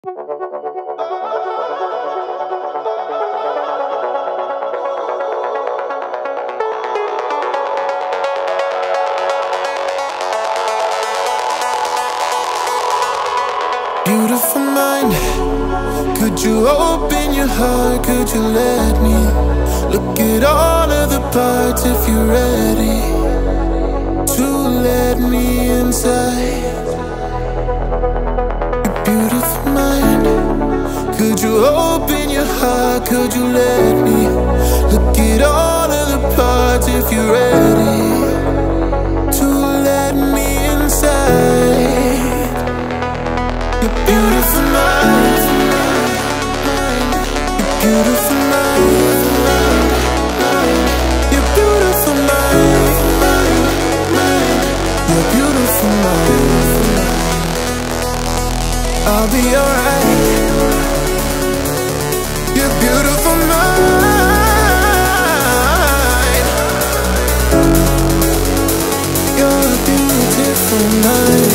Beautiful mind, could you open your heart? Could you let me look at all of the parts if you're ready to let me inside? Your beautiful mind, could you open your heart? Could you let me look at all of the parts if you're ready to let me inside? Your beautiful mind, your beautiful mind, your beautiful mind, your beautiful mind. I'll be alright. Your beautiful mind, you're a beautiful mind.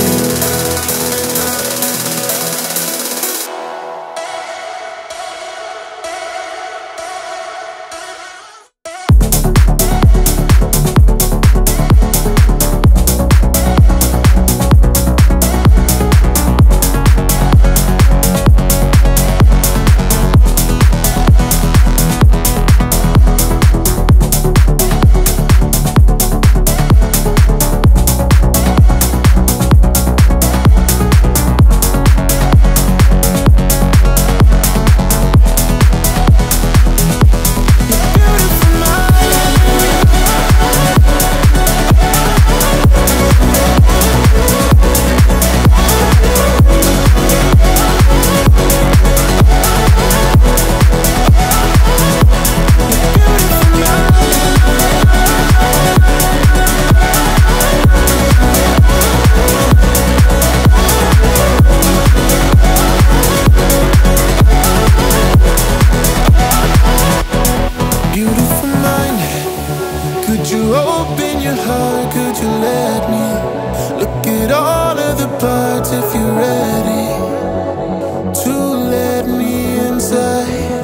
Could you open your heart? Could you let me look at all of the parts if you're ready to let me inside?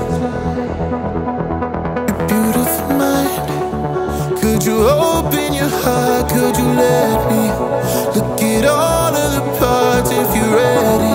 Your beautiful mind, could you open your heart? Could you let me look at all of the parts if you're ready